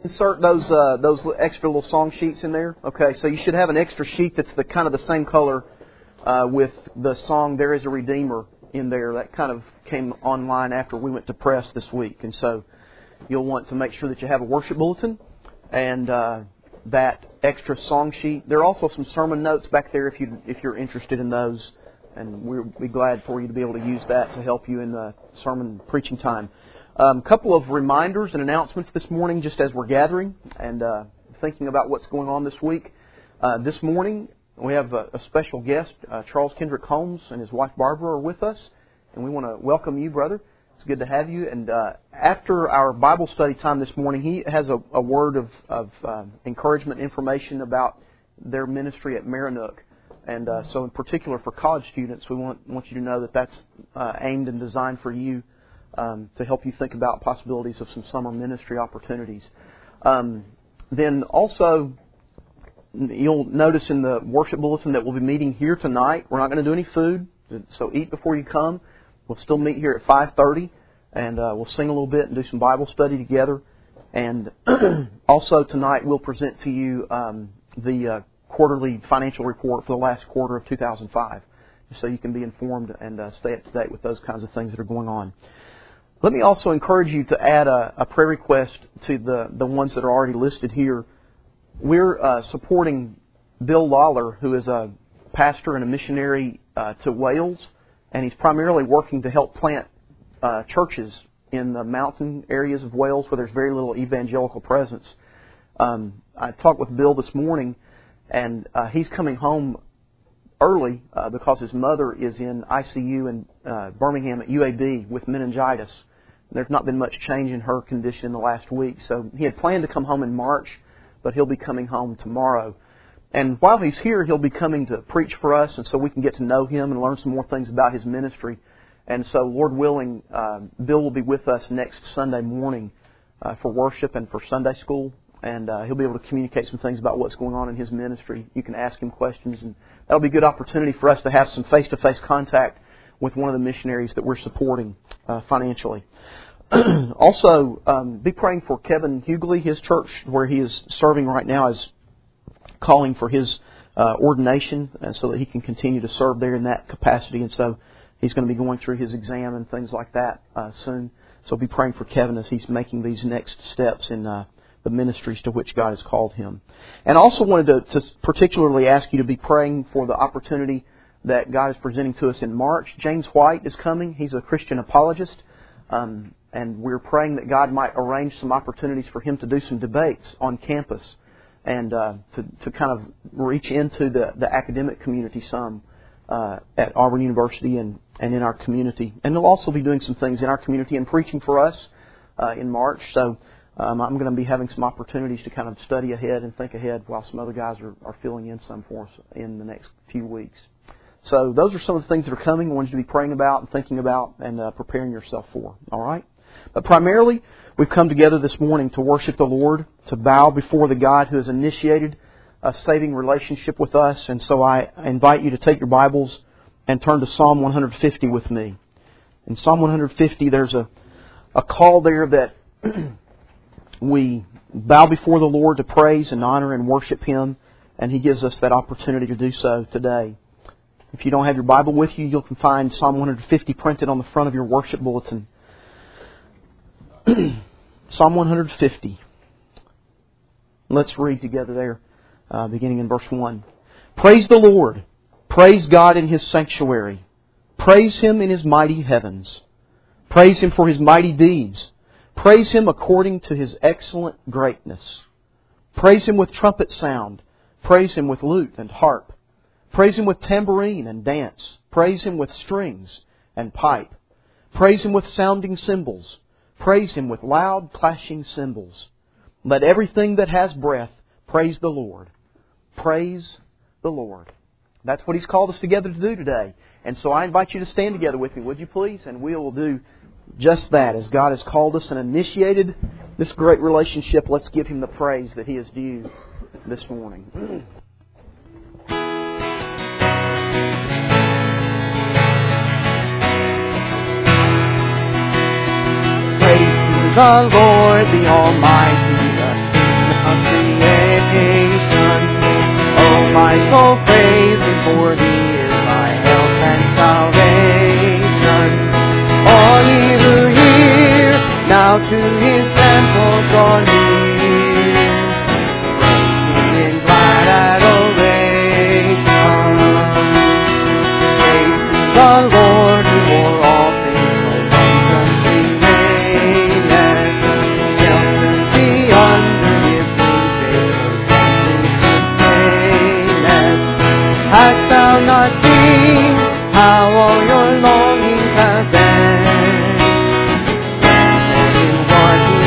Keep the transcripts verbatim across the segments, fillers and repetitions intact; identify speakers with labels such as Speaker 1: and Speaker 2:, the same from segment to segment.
Speaker 1: Insert those uh, those extra little song sheets in there. Okay, so you should have an extra sheet that's the kind of the same color uh, with the song "There Is a Redeemer" in there. That kind of came online after we went to press this week, and so you'll want to make sure that you have a worship bulletin and uh, that extra song sheet. There are also some sermon notes back there if you if you're interested in those, and we'll be glad for you to be able to use that to help you in the sermon preaching time. A um, couple of reminders and announcements this morning just as we're gathering and uh, thinking about what's going on this week. Uh, this morning we have a, a special guest, uh, Charles Kendrick Holmes and his wife Barbara are with us, and we want to welcome you, brother. It's good to have you. And uh, after our Bible study time this morning, he has a, a word of, of uh, encouragement, information about their ministry at Maranook. And uh, so in particular for college students, we want, want you to know that that's uh, aimed and designed for you. Um, to help you think about possibilities of some summer ministry opportunities. Um, then also, you'll notice in the worship bulletin that we'll be meeting here tonight. We're not going to do any food, so eat before you come. We'll still meet here at five thirty, and uh, we'll sing a little bit and do some Bible study together. And also tonight we'll present to you um, the uh, quarterly financial report for the last quarter of two thousand five, so you can be informed and uh, stay up to date with those kinds of things that are going on. Let me also encourage you to add a, a prayer request to the, the ones that are already listed here. We're uh, supporting Bill Lawler, who is a pastor and a missionary uh, to Wales, and he's primarily working to help plant uh, churches in the mountain areas of Wales where there's very little evangelical presence. Um, I talked with Bill this morning, and uh, he's coming home early uh, because his mother is in I C U in uh, Birmingham at U A B with meningitis. There's not been much change in her condition in the last week. So he had planned to come home in March, but he'll be coming home tomorrow. And while he's here, he'll be coming to preach for us, and so we can get to know him and learn some more things about his ministry. And so, Lord willing, uh, Bill will be with us next Sunday morning uh, for worship and for Sunday school. And uh, he'll be able to communicate some things about what's going on in his ministry. You can ask him questions, and that'll be a good opportunity for us to have some face-to-face contact with one of the missionaries that we're supporting uh, financially. Also, um, be praying for Kevin Hughley. His church, where he is serving right now, is calling for his uh, ordination, and so that he can continue to serve there in that capacity. And so he's going to be going through his exam and things like that uh, soon. So be praying for Kevin as he's making these next steps in uh, the ministries to which God has called him. And I also wanted to, to particularly ask you to be praying for the opportunity that God is presenting to us in March. James White is coming. He's a Christian apologist. Um, and we're praying that God might arrange some opportunities for him to do some debates on campus and uh, to, to kind of reach into the, the academic community some uh, at Auburn University and, and in our community. And they'll also be doing some things in our community and preaching for us uh, in March. So um, I'm going to be having some opportunities to kind of study ahead and think ahead while some other guys are, are filling in some for us in the next few weeks. So those are some of the things that are coming. I want you to be praying about and thinking about and uh, preparing yourself for. All right? But primarily, we've come together this morning to worship the Lord, to bow before the God who has initiated a saving relationship with us. And so I invite you to take your Bibles and turn to Psalm one fifty with me. In Psalm one fifty, there's a, a call there that we bow before the Lord to praise and honor and worship Him, and He gives us that opportunity to do so today. If you don't have your Bible with you, you can find Psalm one fifty printed on the front of your worship bulletin. Psalm one fifty. Let's read together there, uh, beginning in verse one. Praise the Lord. Praise God in His sanctuary. Praise Him in His mighty heavens. Praise Him for His mighty deeds. Praise Him according to His excellent greatness. Praise Him with trumpet sound. Praise Him with lute and harp. Praise Him with tambourine and dance. Praise Him with strings and pipe. Praise Him with sounding cymbals. Praise Him with loud clashing cymbals. Let everything that has breath praise the Lord. Praise the Lord. That's what He's called us together to do today. And so I invite you to stand together with me, would you please? And we will do just that. As God has called us and initiated this great relationship, let's give Him the praise that He is due this morning. Praise to the Lord, the Almighty, the for He is my help and salvation. All ye who hear, now to His temple draw near. Praise Him in glad adoration. Praise to the Lord who o'er all things so wondrously reigneth. Shelters thee under His wings, His protecting sustaineth. Hast thou not seen how all your longings have been? In what He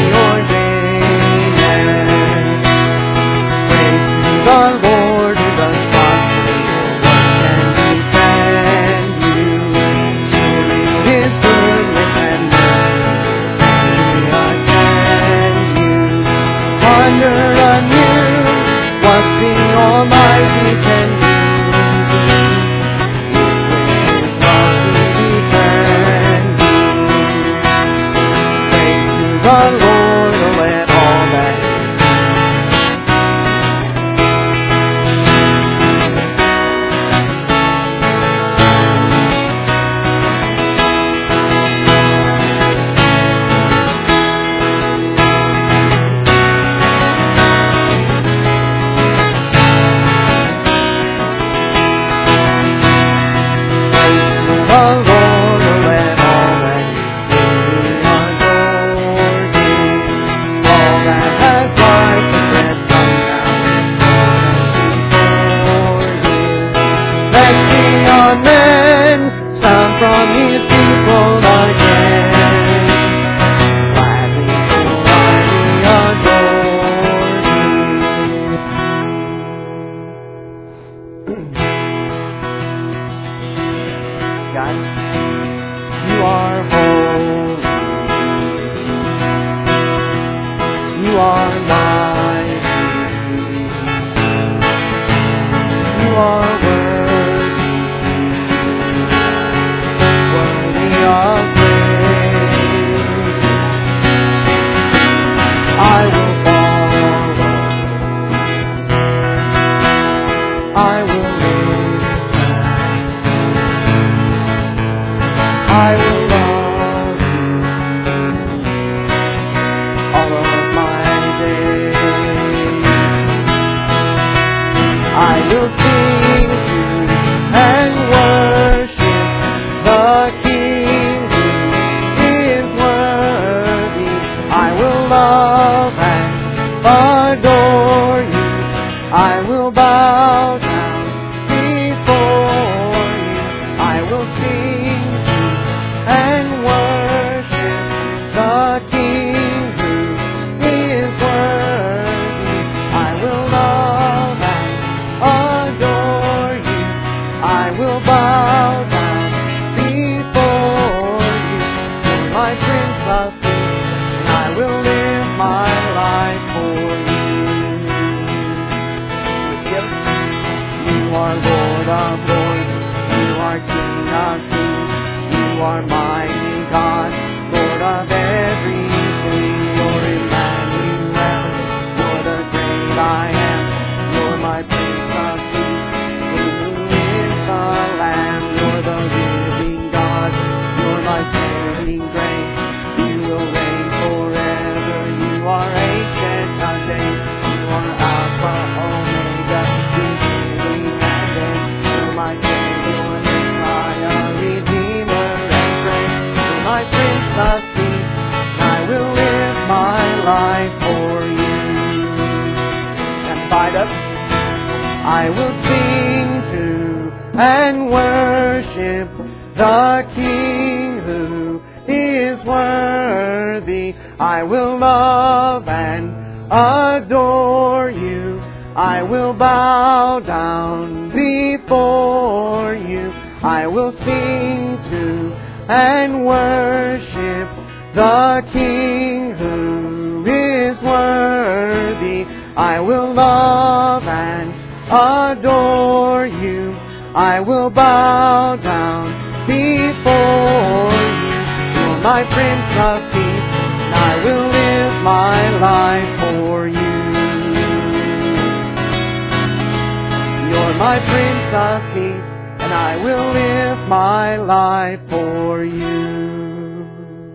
Speaker 1: ordaineth. Praise to the Lord who does prosper your work and defend you. Surely His goodness and mercy will attend you. Wonder anew what the Almighty can do. The Lord will let all that from His people again. Gladly will I adore Thee. God, You are holy. You are mighty. You are I will sing to and worship the King who is worthy. I will love and adore You. I will bow down before You. I will sing to and worship the King who is worthy. I will love and adore You. I will bow down before You. You're my Prince of Peace, and I will live my life for You. You're my Prince of peace, and I will live my life for you.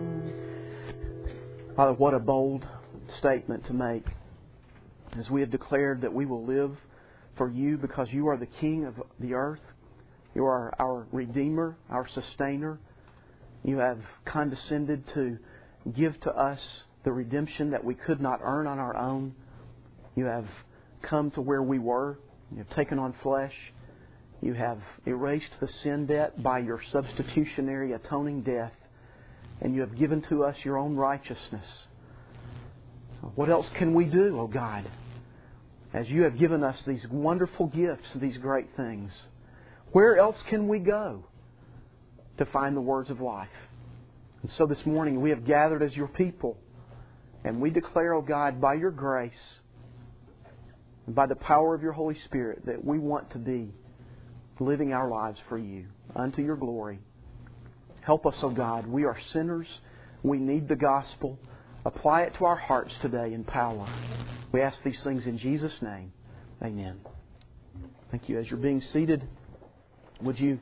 Speaker 1: Father, what a bold statement to make, as we have declared that we will live for you because you are the King of the earth. You are our Redeemer, our Sustainer. You have condescended to give to us the redemption that we could not earn on our own. You have come to where we were. You have taken on flesh. You have erased the sin debt by your substitutionary atoning death. And you have given to us your own righteousness. What else can we do, O God, as you have given us these wonderful gifts, these great things? Where else can we go to find the words of life? And so this morning we have gathered as your people, and we declare, O God, by your grace and by the power of your Holy Spirit, that we want to be living our lives for you, unto your glory. Help us, O God. We are sinners. We need the gospel. Apply it to our hearts today in power. We ask these things in Jesus' name. Amen. Thank you. As you're being seated, would you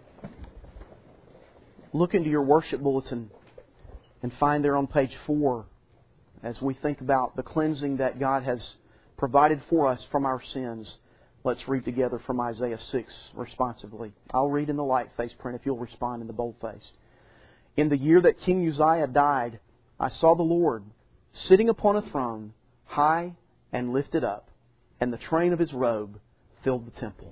Speaker 1: look into your worship bulletin and find there on page four, as we think about the cleansing that God has provided for us from our sins. Let's read together from Isaiah six responsively. I'll read in the light face print if you'll respond in the bold face. In the year that King Uzziah died, I saw the Lord sitting upon a throne, high and lifted up, and the train of His robe filled the temple.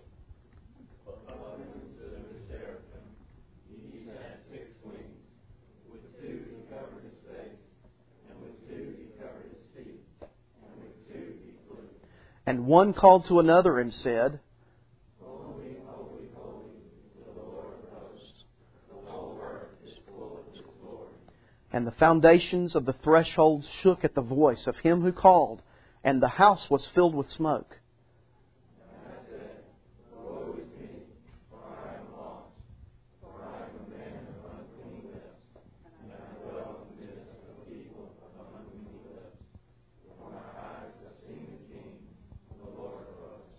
Speaker 1: And one called to another and said, Holy, holy, holy is the Lord of hosts. The whole earth is full of His glory. And the foundations of the thresholds shook at the voice of Him who called, and the house was filled with smoke. And I said, Woe is me, for I am lost, for I am a man of unclean lips, and I dwell in the midst of a people of unclean lips. For my eyes have seen the King, the Lord of hosts.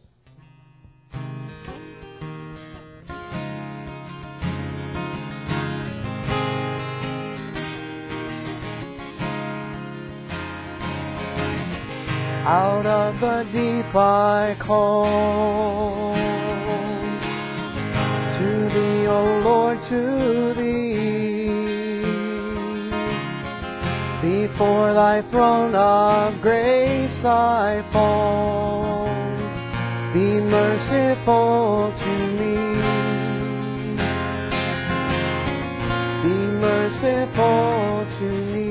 Speaker 1: Out of the deep I call, to Thee, O Lord, to Thee. Before Thy throne of grace I fall. Be merciful to me. Be merciful to me.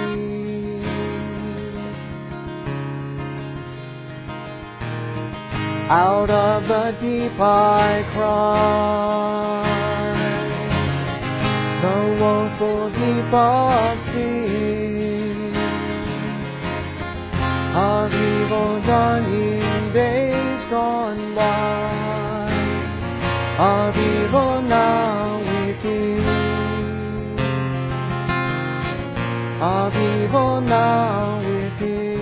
Speaker 1: Out of the deep I cry, the woeful deep of sin, of evil done in days gone by, of evil now within, of evil now within.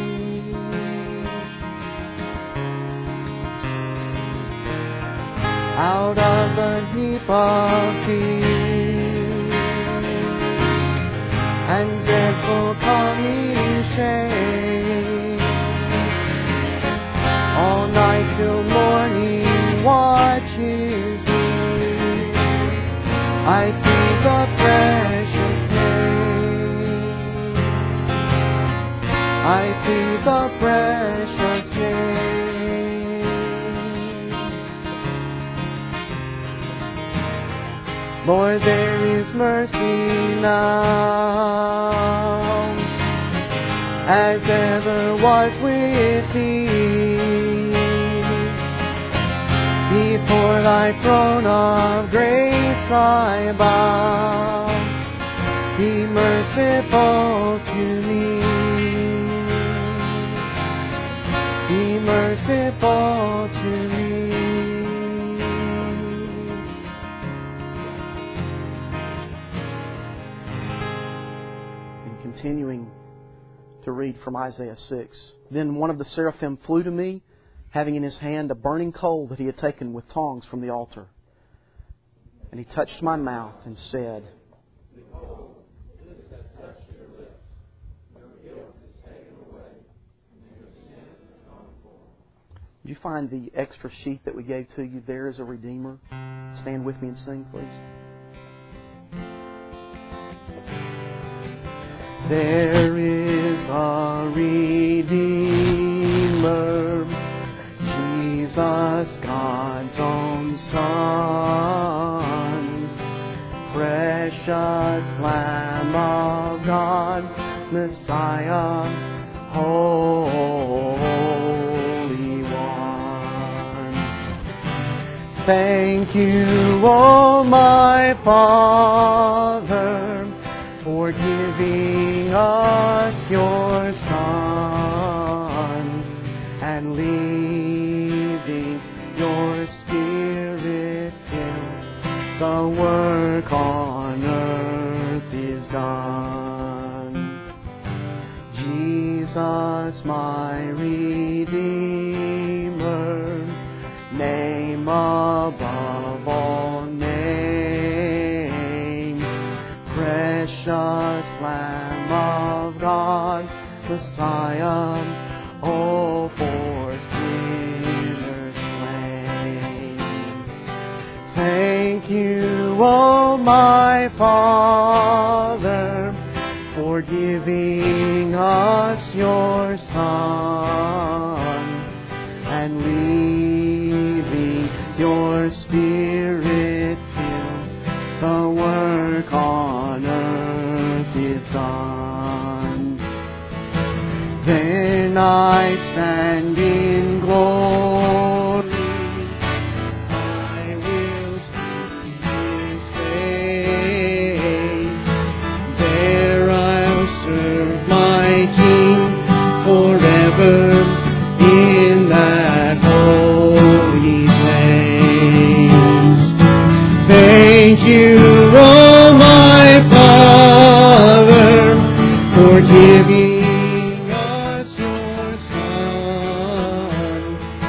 Speaker 1: Out of the deep of peace and dreadful coming shame, all night till morning watches me, I plead the precious name, I plead the precious name. Lord, there is mercy now, as ever was with Thee. Before Thy throne of grace I bow. Be merciful to me. Be merciful to me. Continuing to read from Isaiah six. Then one of the seraphim flew to me, having in His hand a burning coal that He had taken with tongs from the altar. And He touched my mouth and said, "Behold, this has touched your lips. Your guilt is taken away, and your sin is atoned for." Did you find the extra sheet that we gave to you? There is a Redeemer. Stand with me and sing, please. There is a Redeemer, Jesus, God's own Son, precious Lamb of God, Messiah, Holy One. Thank you, O my Father, for giving us your Son and leaving your Spirit till the work on earth is done. Jesus, my Redeemer, name above all names, precious Lamb of God, Messiah, oh, for sinners slain. Thank you, O my Father, for giving us your Son and leaving your Spirit till the work on earth is done. Then I stand in glory, I will see His face. There I'll serve my King forever in that holy place. Thank you, O my Father, for giving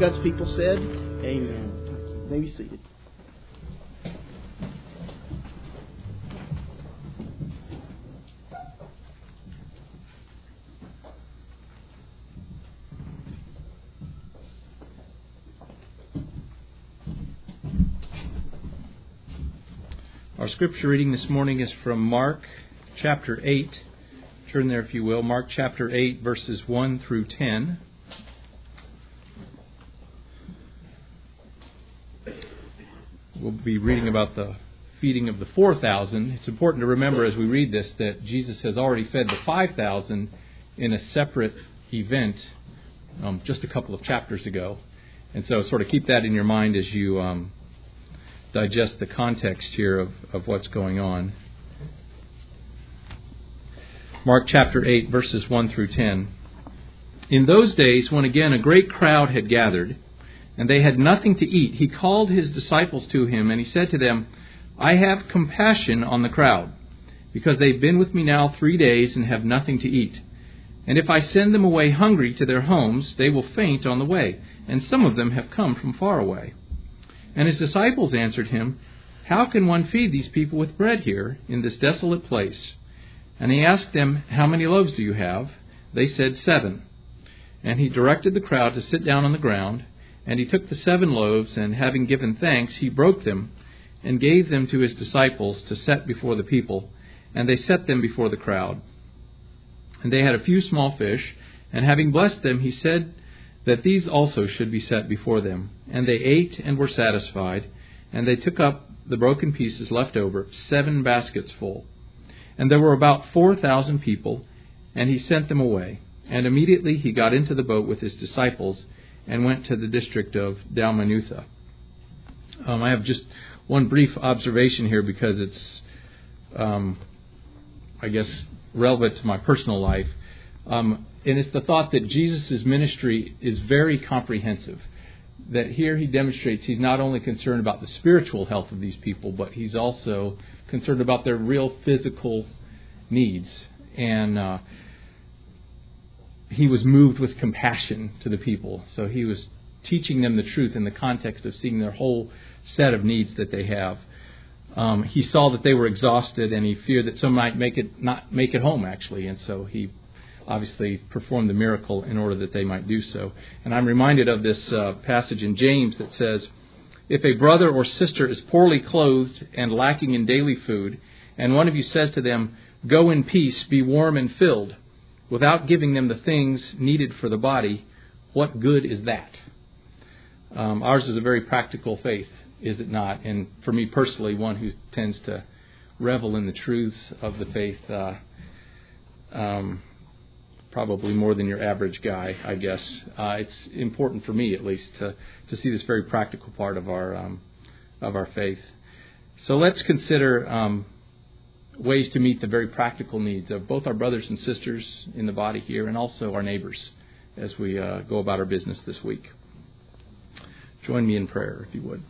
Speaker 2: God's people said, amen. You may be seated.
Speaker 3: Our scripture reading this morning is from Mark chapter eight. Turn there if you will. Mark chapter eight, verses one through ten. We'll be reading about the feeding of the four thousand. It's important to remember as we read this that Jesus has already fed the five thousand in a separate event um, just a couple of chapters ago. And so sort of keep that in your mind as you um, digest the context here of, of what's going on. Mark chapter eight, verses one through ten. In those days, when again a great crowd had gathered, and they had nothing to eat, he called his disciples to him, and he said to them, I have compassion on the crowd, because they've been with me now three days and have nothing to eat. And if I send them away hungry to their homes, they will faint on the way, and some of them have come from far away. And his disciples answered him, How can one feed these people with bread here in this desolate place? And he asked them, How many loaves do you have? They said, Seven. And he directed the crowd to sit down on the ground. And he took the seven loaves, and having given thanks, he broke them and gave them to his disciples to set before the people. And they set them before the crowd. And they had a few small fish, and having blessed them, he said that these also should be set before them. And they ate and were satisfied, and they took up the broken pieces left over, seven baskets full. And there were about four thousand people, and he sent them away. And immediately he got into the boat with his disciples and went to the district of Dalmanutha. Um, I have just one brief observation here because it's, um, I guess, relevant to my personal life. Um, and it's the thought that Jesus' ministry is very comprehensive. That here he demonstrates he's not only concerned about the spiritual health of these people, but he's also concerned about their real physical needs. And uh, he was moved with compassion to the people. So he was teaching them the truth in the context of seeing their whole set of needs that they have. Um, he saw that they were exhausted, and he feared that some might make it not make it home, actually. And so he obviously performed the miracle in order that they might do so. And I'm reminded of this uh, passage in James that says, If a brother or sister is poorly clothed and lacking in daily food, and one of you says to them, Go in peace, be warm and filled, without giving them the things needed for the body, what good is that? Um, ours is a very practical faith, is it not? And for me personally, one who tends to revel in the truths of the faith, uh, um, probably more than your average guy, I guess. Uh, it's important for me, at least, to, to see this very practical part of our um, of our faith. So let's consider um, ways to meet the very practical needs of both our brothers and sisters in the body here and also our neighbors as we uh, go about our business this week. Join me in prayer, if you would.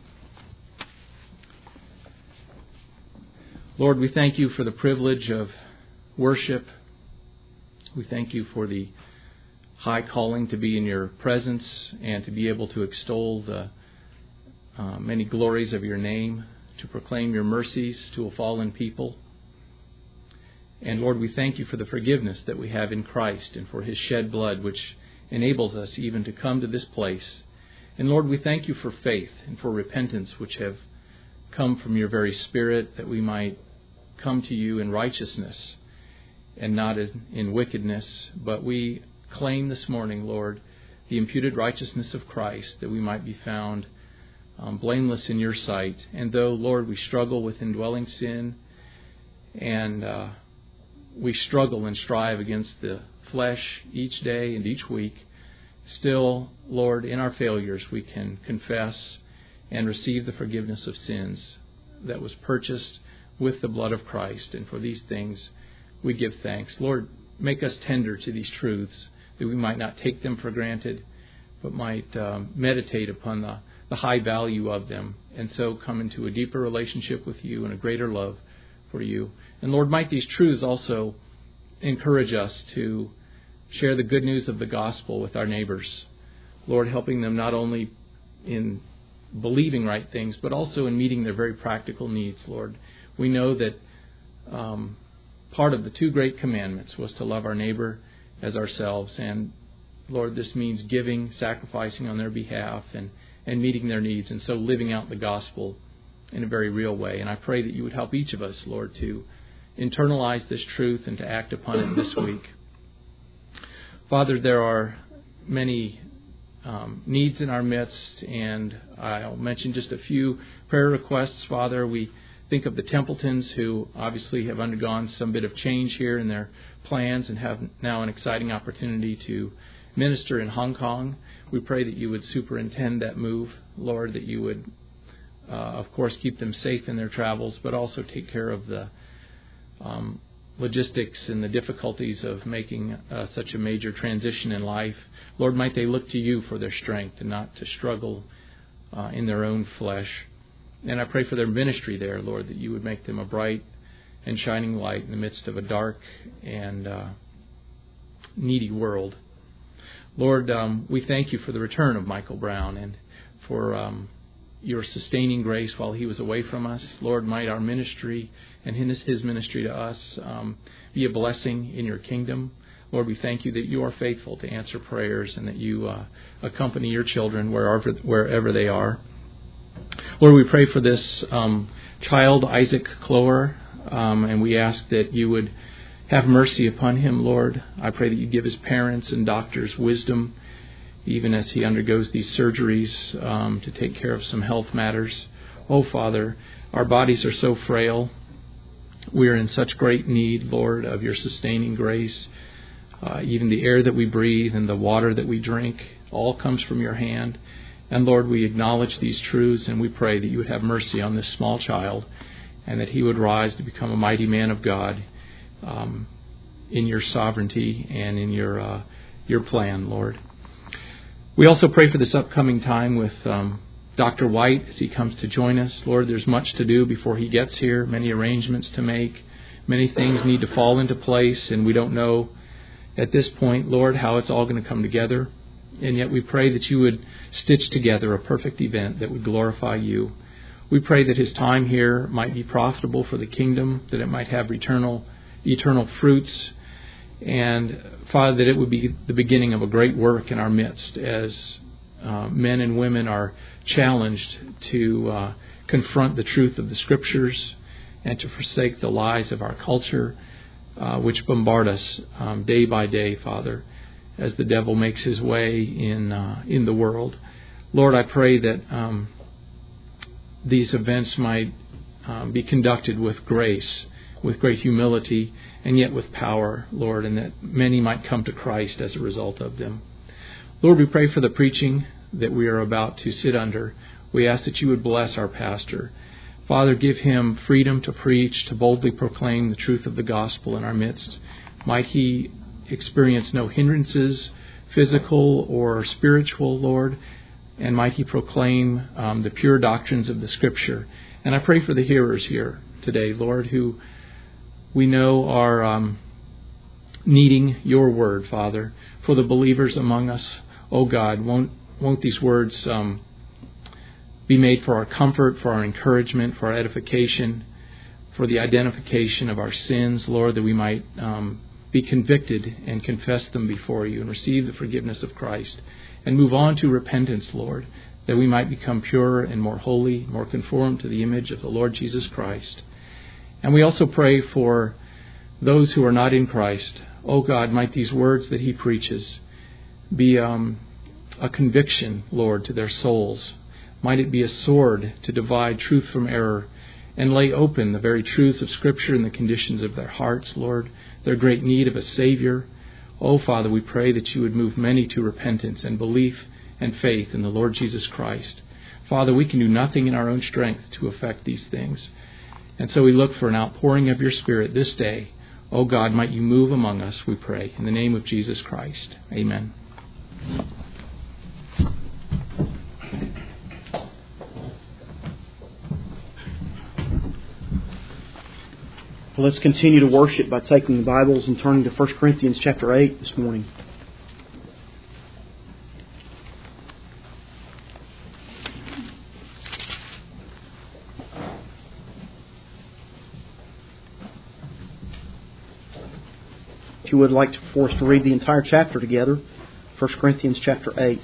Speaker 3: Lord, we thank you for the privilege of worship. We thank you for the high calling to be in your presence and to be able to extol the uh, many glories of your name, to proclaim your mercies to a fallen people. And Lord, we thank you for the forgiveness that we have in Christ and for his shed blood, which enables us even to come to this place. And Lord, we thank you for faith and for repentance, which have come from your very Spirit, that we might come to you in righteousness and not in, in wickedness. But we claim this morning, Lord, the imputed righteousness of Christ, that we might be found um, blameless in your sight. And though, Lord, we struggle with indwelling sin, and uh, we struggle and strive against the flesh each day and each week, still, Lord, in our failures, we can confess and receive the forgiveness of sins that was purchased with the blood of Christ. And for these things, we give thanks. Lord, make us tender to these truths, that we might not take them for granted, but might um, meditate upon the, the high value of them, and so come into a deeper relationship with you and a greater love for you. And Lord, might these truths also encourage us to share the good news of the gospel with our neighbors. Lord, helping them not only in believing right things, but also in meeting their very practical needs, Lord. We know that um, part of the two great commandments was to love our neighbor as ourselves. And, Lord, this means giving, sacrificing on their behalf, and, and meeting their needs, and so living out the gospel in a very real way. And I pray that you would help each of us, Lord, to internalize this truth and to act upon it this week. Father, there are many um, needs in our midst, and I'll mention just a few prayer requests, Father. We think of the Templetons, who obviously have undergone some bit of change here in their plans and have now an exciting opportunity to minister in Hong Kong. We pray that you would superintend that move, Lord, that you would, uh, of course, keep them safe in their travels, but also take care of the um, logistics and the difficulties of making uh, such a major transition in life. Lord, might they look to you for their strength and not to struggle uh, in their own flesh. And I pray for their ministry there, Lord, that you would make them a bright and shining light in the midst of a dark and uh, needy world. Lord, um, we thank you for the return of Michael Brown and for um, your sustaining grace while he was away from us. Lord, might our ministry and his, his ministry to us um, be a blessing in your kingdom. Lord, we thank you that you are faithful to answer prayers and that you uh, accompany your children wherever, wherever they are. Lord, we pray for this um, child, Isaac Clower, um, and we ask that you would have mercy upon him, Lord. I pray that you give his parents and doctors wisdom, even as he undergoes these surgeries um, to take care of some health matters. Oh, Father, our bodies are so frail. We are in such great need, Lord, of your sustaining grace. Uh, even the air that we breathe and the water that we drink all comes from your hand. And Lord, we acknowledge these truths, and we pray that you would have mercy on this small child and that he would rise to become a mighty man of God um, in your sovereignty and in your uh, your plan, Lord. We also pray for this upcoming time with um, Doctor White as he comes to join us. Lord, there's much to do before he gets here, many arrangements to make. Many things need to fall into place, and we don't know at this point, Lord, how it's all going to come together. And yet we pray that you would stitch together a perfect event that would glorify you. We pray that his time here might be profitable for the kingdom, that it might have eternal, eternal fruits, and, Father, that it would be the beginning of a great work in our midst as uh, men and women are challenged to uh, confront the truth of the Scriptures and to forsake the lies of our culture, uh, which bombard us um, day by day, Father, as the devil makes his way in uh, in the world. Lord, I pray that um, these events might um, be conducted with grace, with great humility, and yet with power, Lord, and that many might come to Christ as a result of them. Lord, we pray for the preaching that we are about to sit under. We ask that you would bless our pastor. Father, give him freedom to preach, to boldly proclaim the truth of the gospel in our midst. Might he experience no hindrances, physical or spiritual, Lord, and might he proclaim um, the pure doctrines of the Scripture. And I pray for the hearers here today, Lord, who we know are um, needing your word, Father. For the believers among us, oh God, won't won't these words um, be made for our comfort, for our encouragement, for our edification, for the identification of our sins, Lord, that we might um, be convicted and confess them before you and receive the forgiveness of Christ and move on to repentance, Lord, that we might become pure and more holy, more conformed to the image of the Lord Jesus Christ. And we also pray for those who are not in Christ. Oh God, might these words that he preaches be um, a conviction, Lord, to their souls. Might it be a sword to divide truth from error and lay open the very truths of Scripture and the conditions of their hearts, Lord, their great need of a Savior. Oh, Father, we pray that you would move many to repentance and belief and faith in the Lord Jesus Christ. Father, we can do nothing in our own strength to effect these things. And so we look for an outpouring of your Spirit this day. Oh God, might you move among us, we pray, in the name of Jesus Christ. Amen.
Speaker 1: Well, let's continue to worship by taking the Bibles and turning to First Corinthians chapter eight this morning.
Speaker 2: if you would like for us to read the entire chapter together, First Corinthians chapter eight.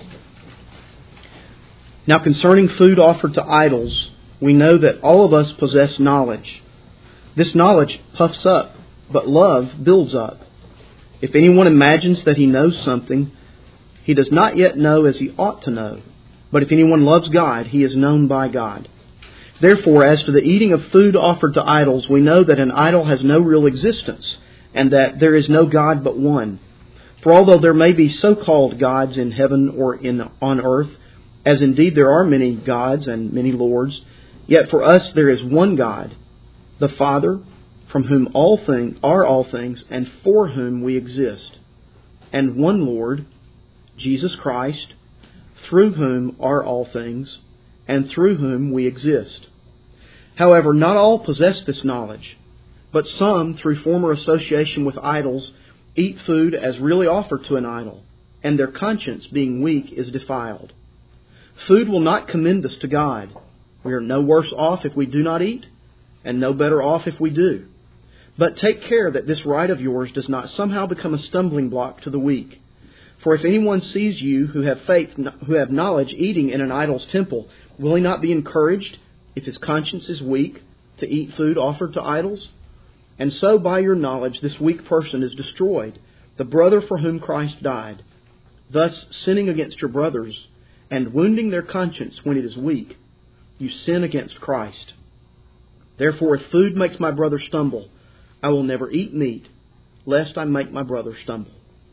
Speaker 2: Now concerning food offered to idols, we know that all of us possess knowledge. This knowledge puffs up, but love builds up. If anyone imagines that he knows something, he does not yet know as he ought to know. But if anyone loves God, he is known by God. Therefore, as to the eating of food offered to idols, we know that an idol has no real existence, and that there is no God but one. For although there may be so-called gods in heaven or in on earth, as indeed there are many gods and many lords, yet for us there is one God, the Father, from whom all things are all things, and for whom we exist, and one Lord, Jesus Christ, through whom are all things, and through whom we exist. However, not all possess this knowledge, but some, through former association with idols, eat food as really offered to an idol, and their conscience, being weak, is defiled. Food will not commend us to God. We are no worse off if we do not eat, and no better off if we do. But take care that this right of yours does not somehow become a stumbling block to the weak. For if anyone sees you who have faith, who have knowledge, eating in an idol's temple, will he not be encouraged, if his conscience is weak, to eat food offered to idols? And so by your knowledge this weak person is destroyed, the brother for whom Christ died. Thus, sinning against your brothers, and wounding their conscience when it is weak, you sin against Christ. Therefore, if food makes my brother stumble, I will never eat meat, lest I make my brother stumble.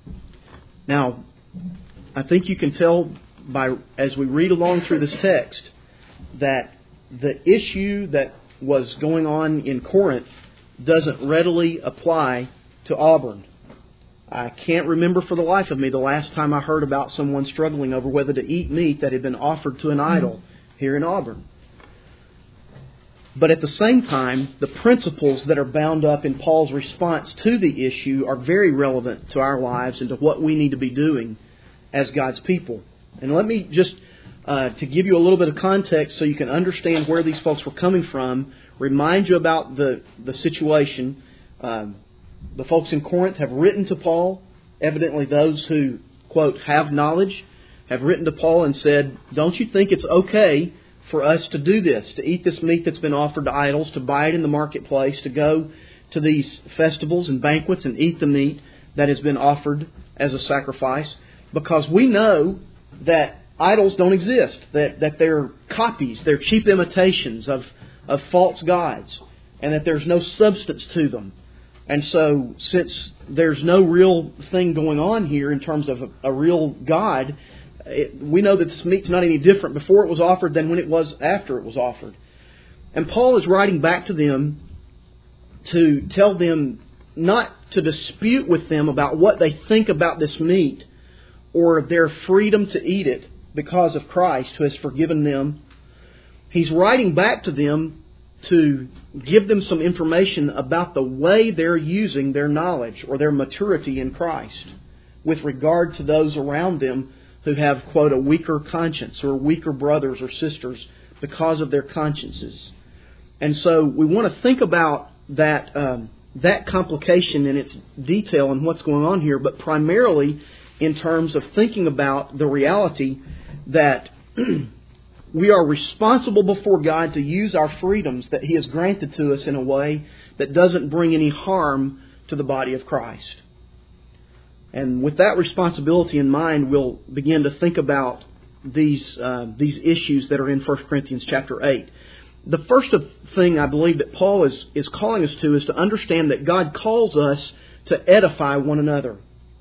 Speaker 2: Now, I think you can tell by as we read along through this text that the issue that was going on in Corinth doesn't readily apply to Auburn. I can't remember for the life of me the last time I heard about someone struggling over whether to eat meat that had been offered to an idol here in Auburn. But at the same time, the principles that are bound up in Paul's response to the issue are very relevant to our lives and to what we need to be doing as God's people. And let me just, uh, to give you a little bit of context so you can understand where these folks were coming from, remind you about the, the situation. Um, the folks in Corinth have written to Paul. Evidently those who, quote, have knowledge, have written to Paul and said, don't you think it's okay for us to do this, to eat this meat that's been offered to idols, to buy it in the marketplace, to go to these festivals and banquets and eat the meat that has been offered as a sacrifice, because we know that idols don't exist, that, that they're copies, they're cheap imitations of, of false gods, and that there's no substance to them. And so, since there's no real thing going on here in terms of a, a real God, It, we know that this meat's not any different before it was offered than when it was after it was offered. And Paul is writing back to them to tell them not to dispute with them about what they think about this meat or their freedom to eat it because of Christ who has forgiven them. He's writing back to them to give them some information about the way they're using their knowledge or their maturity in Christ with regard to those around them who have, quote, a weaker conscience or weaker brothers or sisters because of their consciences. And so we want to think about that um, that complication in its detail and what's going on here, but primarily in terms of thinking about the reality that we are responsible before God to use our freedoms that He has granted to us in a way that doesn't bring any harm to the body of Christ. And with that responsibility in mind, we'll begin to think about these uh, these issues that are in First Corinthians chapter eight. The first thing I believe that Paul is, is calling us to is to understand that God calls us to edify one another.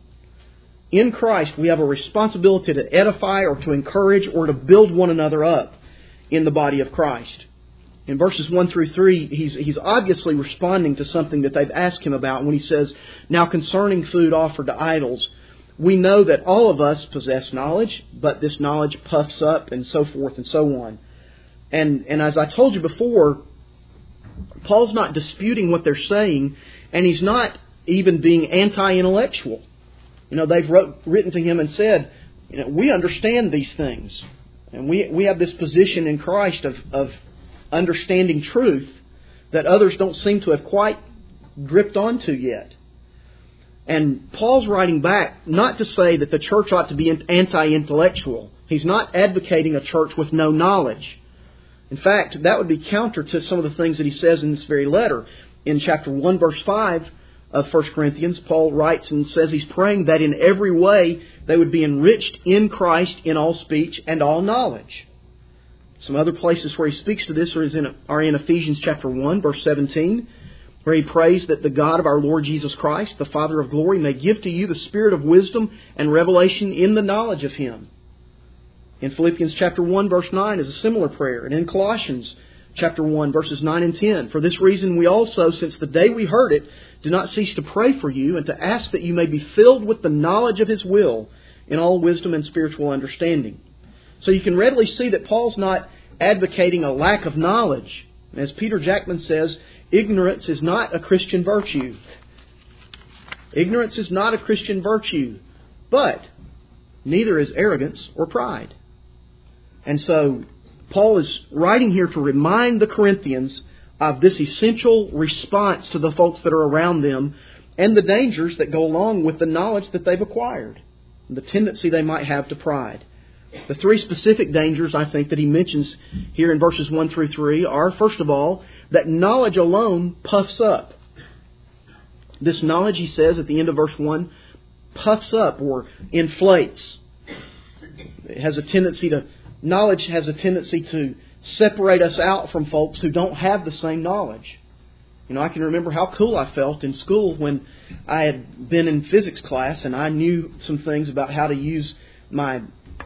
Speaker 2: In Christ, we have a responsibility to edify or to encourage or to build one another up in the body of Christ. In verses one through three, he's, he's obviously responding to something that they've asked him about when he says, now concerning food offered to idols, we know that all of us possess knowledge, but this knowledge puffs up and so forth and so on. And, and as I told you before, Paul's not disputing what they're saying, and he's not even being anti-intellectual. You know, they've wrote, written to him and said, you know, we understand these things, and we we have this position in Christ of, of understanding truth that others don't seem to have quite gripped onto yet. And Paul's writing back not to say that the church ought to be anti-intellectual. He's not advocating a church with no knowledge. In fact, that would be counter to some of the things that he says in this very letter. In chapter one, verse five of First Corinthians, Paul writes and says he's praying that in every way they would be enriched in Christ in all speech and all knowledge. Some other places where he speaks to this are in, are in Ephesians chapter one, verse seventeen, where he prays that the God of our Lord Jesus Christ, the Father of glory, may give to you the spirit of wisdom and revelation in the knowledge of Him. In Philippians chapter one, verse nine is a similar prayer. And in Colossians chapter one, verses nine and ten, for this reason we also, since the day we heard it, do not cease to pray for you and to ask that you may be filled with the knowledge of His will in all wisdom and spiritual understanding. So you can readily see that Paul's not advocating a lack of knowledge. As Peter Jackman says, ignorance is not a Christian virtue. Ignorance is not a Christian virtue, but neither is arrogance or pride. And so Paul is writing here to remind the Corinthians of this essential response to the folks that are around them and the dangers that go along with the knowledge that they've acquired, the tendency they might have to pride. The three specific dangers, I think, that he mentions here in verses one through three are, first of all, that knowledge alone puffs up. This knowledge, he says at the end of verse one, puffs up or inflates. It has a tendency to, knowledge has a tendency to separate us out from folks who don't have the same knowledge. You know, I can remember how cool I felt in school when I had been in physics class and I knew some things about how to use my...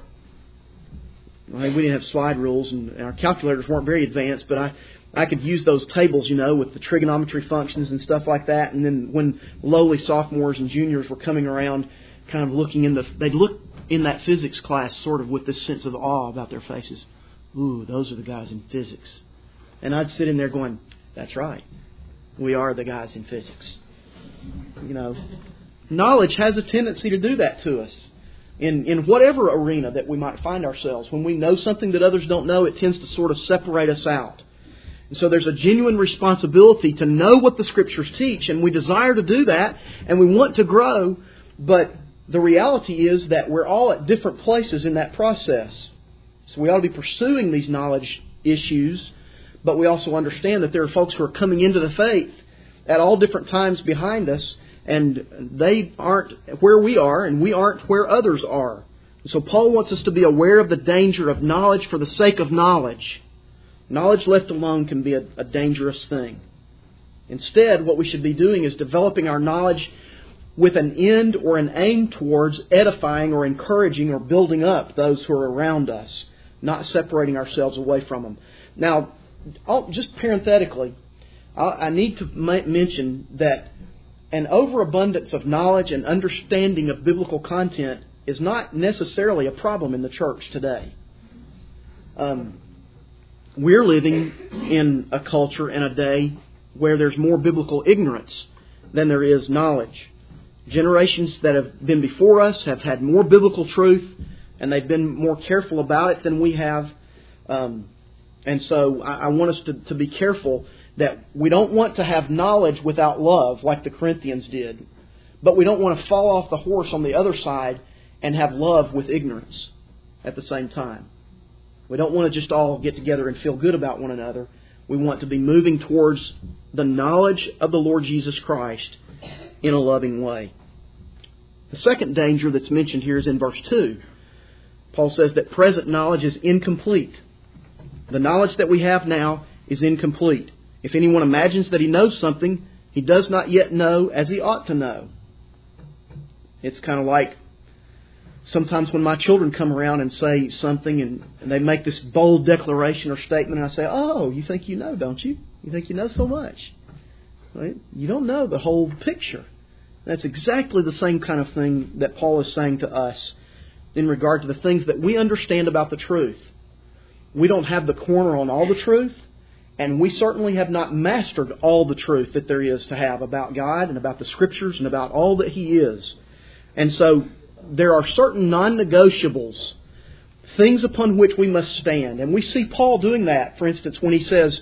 Speaker 2: Well, we didn't have slide rules and our calculators weren't very advanced, but I, I could use those tables, you know, with the trigonometry functions and stuff like that. And then when lowly sophomores and juniors were coming around, kind of looking in the... They'd look in that physics class sort of with this sense of awe about their faces. Ooh, those are the guys in physics. And I'd sit in there going, that's right. We are the guys in physics. You know, knowledge has a tendency to do that to us. In in whatever arena that we might find ourselves. When we know something that others don't know, it tends to sort of separate us out. And so there's a genuine responsibility to know what the Scriptures teach. And we desire to do that. And we want to grow. But the reality is that we're all at different places in that process. So we ought to be pursuing these knowledge issues, but we also understand that there are folks who are coming into the faith at all different times behind us, and they aren't where we are, and we aren't where others are. So Paul wants us to be aware of the danger of knowledge for the sake of knowledge. Knowledge left alone can be a, a dangerous thing. Instead, what we should be doing is developing our knowledge with an end or an aim towards edifying or encouraging or building up those who are around us, not separating ourselves away from them. Now, I'll, just parenthetically, I'll, I need to ma- mention that an overabundance of knowledge and understanding of biblical content is not necessarily a problem in the church today. Um, we're living in a culture and a day where there's more biblical ignorance than there is knowledge. Generations that have been before us have had more biblical truth, and they've been more careful about it than we have. Um, and so I, I want us to, to be careful that we don't want to have knowledge without love like the Corinthians did. But we don't want to fall off the horse on the other side and have love with ignorance at the same time. We don't want to just all get together and feel good about one another. We want to be moving towards the knowledge of the Lord Jesus Christ in a loving way. The second danger that's mentioned here is in verse two. Paul says that present knowledge is incomplete. The knowledge that we have now is incomplete. If anyone imagines that he knows something, he does not yet know as he ought to know. It's kind of like sometimes when my children come around and say something and, and they make this bold declaration or statement, and I say, oh, you think you know, don't you? You think you know so much. Right? You don't know the whole picture. That's exactly the same kind of thing that Paul is saying to us in regard to the things that we understand about the truth. We don't have the corner on all the truth, and we certainly have not mastered all the truth that there is to have about God and about the Scriptures and about all that He is. And so there are certain non-negotiables, things upon which we must stand. And we see Paul doing that, for instance, when he says,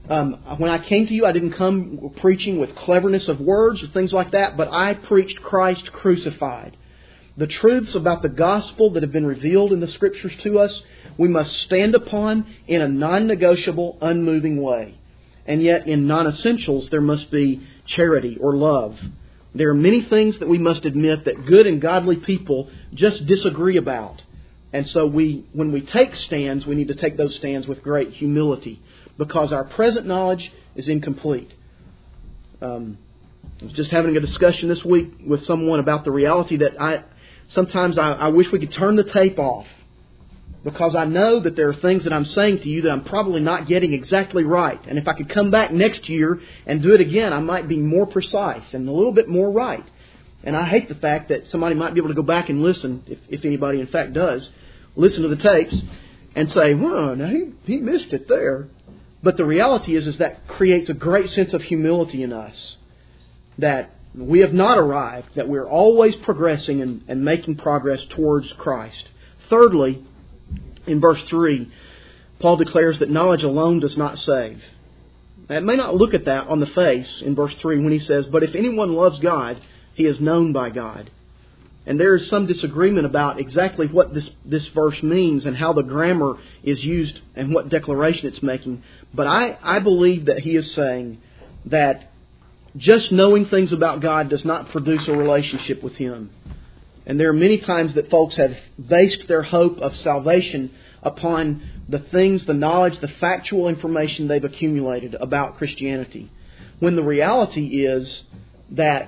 Speaker 2: Um, when I came to you, I didn't come preaching with cleverness of words or things like that, but I preached Christ crucified. The truths about the gospel that have been revealed in the Scriptures to us, we must stand upon in a non-negotiable, unmoving way. And yet, in non-essentials, there must be charity or love. There are many things that we must admit that good and godly people just disagree about. And so we, when we take stands, we need to take those stands with great humility, because our present knowledge is incomplete. Um, I was just having a discussion this week with someone about the reality that I sometimes I, I wish we could turn the tape off, because I know that there are things that I'm saying to you that I'm probably not getting exactly right. And if I could come back next year and do it again, I might be more precise and a little bit more right. And I hate the fact that somebody might be able to go back and listen, if, if anybody in fact does, listen to the tapes and say, well, now he, he missed it there. But the reality is, is that creates a great sense of humility in us, that we have not arrived, that we're always progressing and, and making progress towards Christ. Thirdly, in verse three, Paul declares that knowledge alone does not save. Now, it may not look at that on the face in verse three when he says, but if anyone loves God, he is known by God. And there is some disagreement about exactly what this, this verse means and how the grammar is used and what declaration it's making. But I, I believe that he is saying that just knowing things about God does not produce a relationship with Him. And there are many times that folks have based their hope of salvation upon the things, the knowledge, the factual information they've accumulated about Christianity. When the reality is that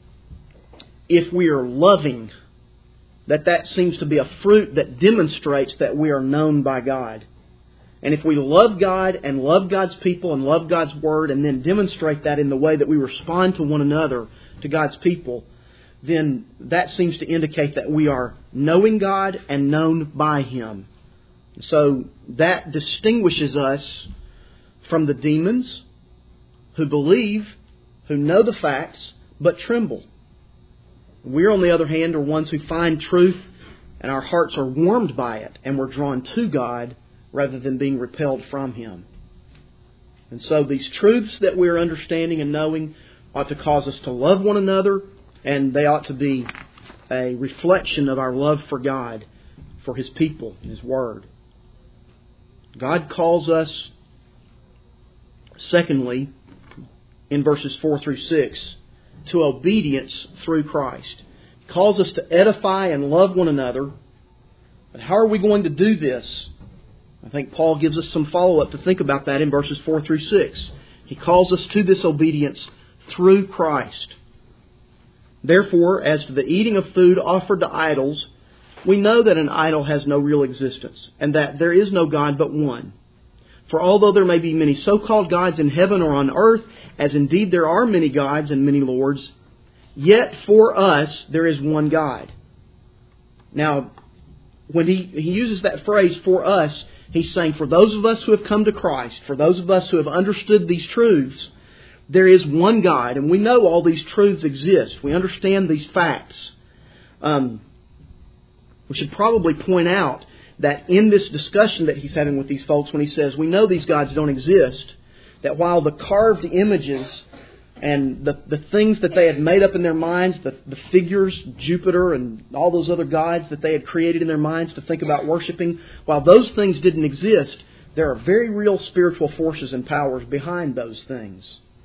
Speaker 2: if we are loving, that that seems to be a fruit that demonstrates that we are known by God. And if we love God and love God's people and love God's Word and then demonstrate that in the way that we respond to one another, to God's people, then that seems to indicate that we are knowing God and known by Him. So that distinguishes us from the demons who believe, who know the facts, but tremble. We, on the other hand, are ones who find truth and our hearts are warmed by it and we're drawn to God rather than being repelled from Him. And so these truths that we're understanding and knowing ought to cause us to love one another, and they ought to be a reflection of our love for God, for His people, and His Word. God calls us, secondly, in verses four through six, to obedience through Christ. He calls us to edify and love one another. But how are we going to do this? I think Paul gives us some follow-up to think about that in verses four through six. He calls us to this obedience through Christ. Therefore, as to the eating of food offered to idols, we know that an idol has no real existence, and that there is no God but one. For although there may be many so-called gods in heaven or on earth, as indeed there are many gods and many lords, yet for us there is one God. Now, when he, he uses that phrase, for us, he's saying for those of us who have come to Christ, for those of us who have understood these truths, there is one God, and we know all these truths exist. We understand these facts. Um, we should probably point out that in this discussion that he's having with these folks, when he says, we know these gods don't exist, that while the carved images and the, the things that they had made up in their minds, the, the figures, Jupiter and all those other gods that they had created in their minds to think about worshiping, while those things didn't exist, there are very real spiritual forces and powers behind those things.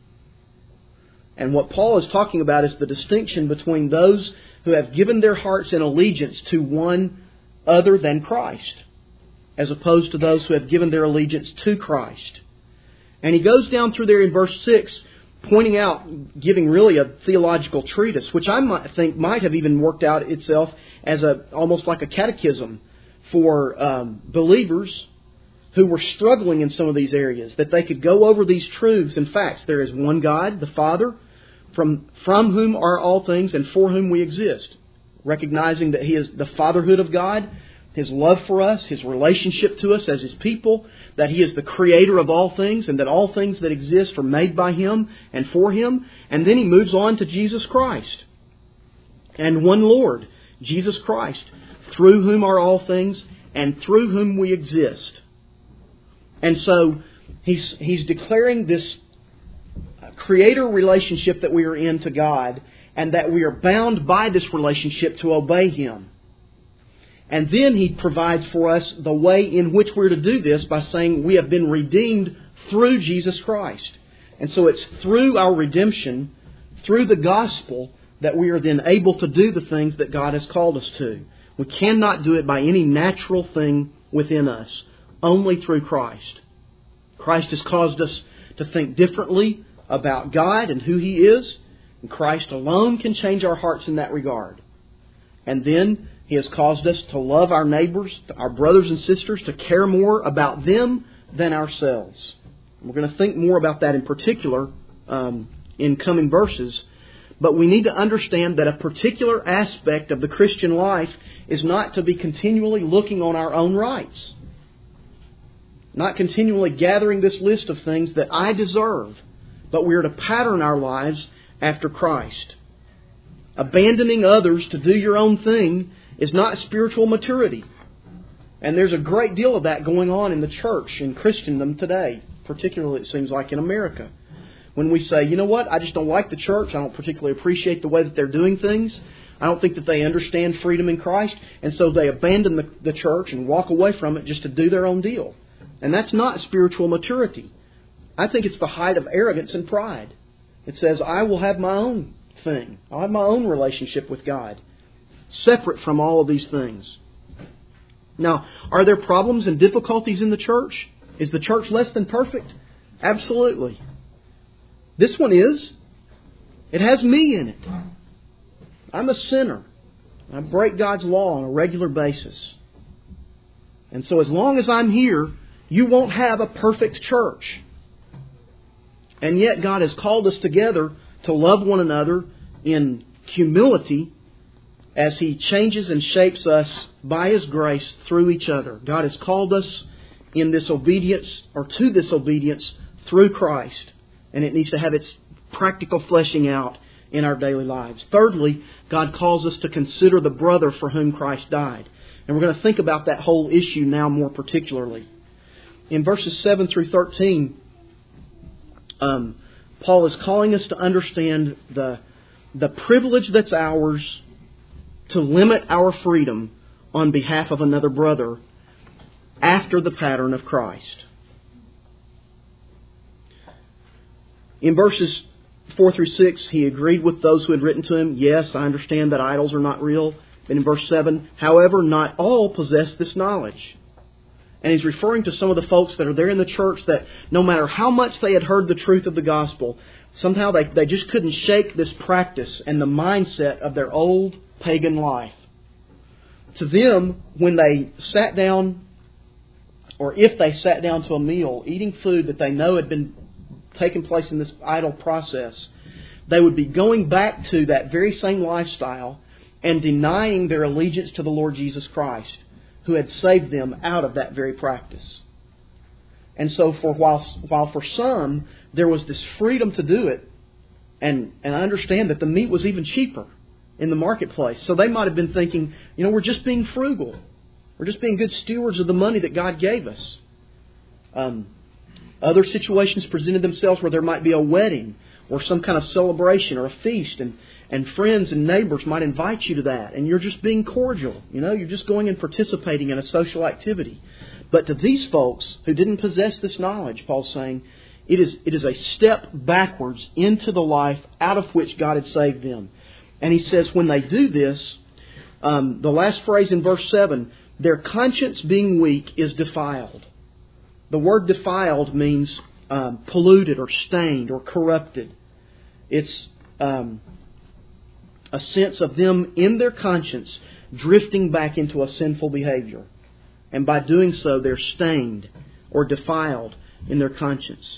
Speaker 2: And what Paul is talking about is the distinction between those who have given their hearts in allegiance to one other than Christ, as opposed to those who have given their allegiance to Christ. And he goes down through there in verse six, pointing out, giving really a theological treatise, which I might think might have even worked out itself as a almost like a catechism for um, believers who were struggling in some of these areas, that they could go over these truths and facts. There is one God, the Father, from, from whom are all things and for whom we exist. Recognizing that He is the fatherhood of God, His love for us, His relationship to us as His people, that He is the creator of all things and that all things that exist are made by Him and for Him. And then he moves on to Jesus Christ. And one Lord, Jesus Christ, through whom are all things and through whom we exist. And so He's, he's declaring this creator relationship that we are in to God, and that we are bound by this relationship to obey Him. And then He provides for us the way in which we're to do this by saying we have been redeemed through Jesus Christ. And so it's through our redemption, through the gospel, that we are then able to do the things that God has called us to. We cannot do it by any natural thing within us, only through Christ. Christ has caused us to think differently about God and who He is, and Christ alone can change our hearts in that regard. And then He has caused us to love our neighbors, our brothers and sisters, to care more about them than ourselves. We're going to think more about that in particular um, in coming verses. But we need to understand that a particular aspect of the Christian life is not to be continually looking on our own rights. Not continually gathering this list of things that I deserve. But we are to pattern our lives after Christ. Abandoning others to do your own thing is not spiritual maturity. And there's a great deal of that going on in the church, in Christendom today. Particularly, it seems like, in America. When we say, you know what, I just don't like the church. I don't particularly appreciate the way that they're doing things. I don't think that they understand freedom in Christ. And so they abandon the, the church and walk away from it just to do their own deal. And that's not spiritual maturity. I think it's the height of arrogance and pride. It says, I will have my own thing. I'll have my own relationship with God, separate from all of these things. Now, are there problems and difficulties in the church? Is the church less than perfect? Absolutely. This one is. It has me in it. I'm a sinner. I break God's law on a regular basis. And so as long as I'm here, you won't have a perfect church. And yet God has called us together to love one another in humility as He changes and shapes us by His grace through each other. God has called us in this obedience, or to this obedience, through Christ. And it needs to have its practical fleshing out in our daily lives. Thirdly, God calls us to consider the brother for whom Christ died. And we're going to think about that whole issue now more particularly. In verses seven through thirteen, um, Paul is calling us to understand the, the privilege that's ours to limit our freedom on behalf of another brother after the pattern of Christ. In verses four through six, he agreed with those who had written to him, yes, I understand that idols are not real. And in verse seven, however, not all possess this knowledge. And he's referring to some of the folks that are there in the church that no matter how much they had heard the truth of the gospel, somehow they, they just couldn't shake this practice and the mindset of their old pagan life. To them, when they sat down, or if they sat down to a meal, eating food that they know had been taking place in this idol process, they would be going back to that very same lifestyle and denying their allegiance to the Lord Jesus Christ, who had saved them out of that very practice. And so for while, while for some there was this freedom to do it, and, and I understand that the meat was even cheaper in the marketplace. So they might have been thinking, you know, we're just being frugal. We're just being good stewards of the money that God gave us. Um, other situations presented themselves where there might be a wedding or some kind of celebration or a feast, and, and friends and neighbors might invite you to that, and you're just being cordial. You know, you're just going and participating in a social activity. But to these folks who didn't possess this knowledge, Paul's saying, it is, it is a step backwards into the life out of which God had saved them. And he says when they do this, um, the last phrase in verse seven, their conscience being weak is defiled. The word defiled means um, polluted or stained or corrupted. It's um, a sense of them in their conscience drifting back into a sinful behavior. And by doing so, they're stained or defiled in their conscience.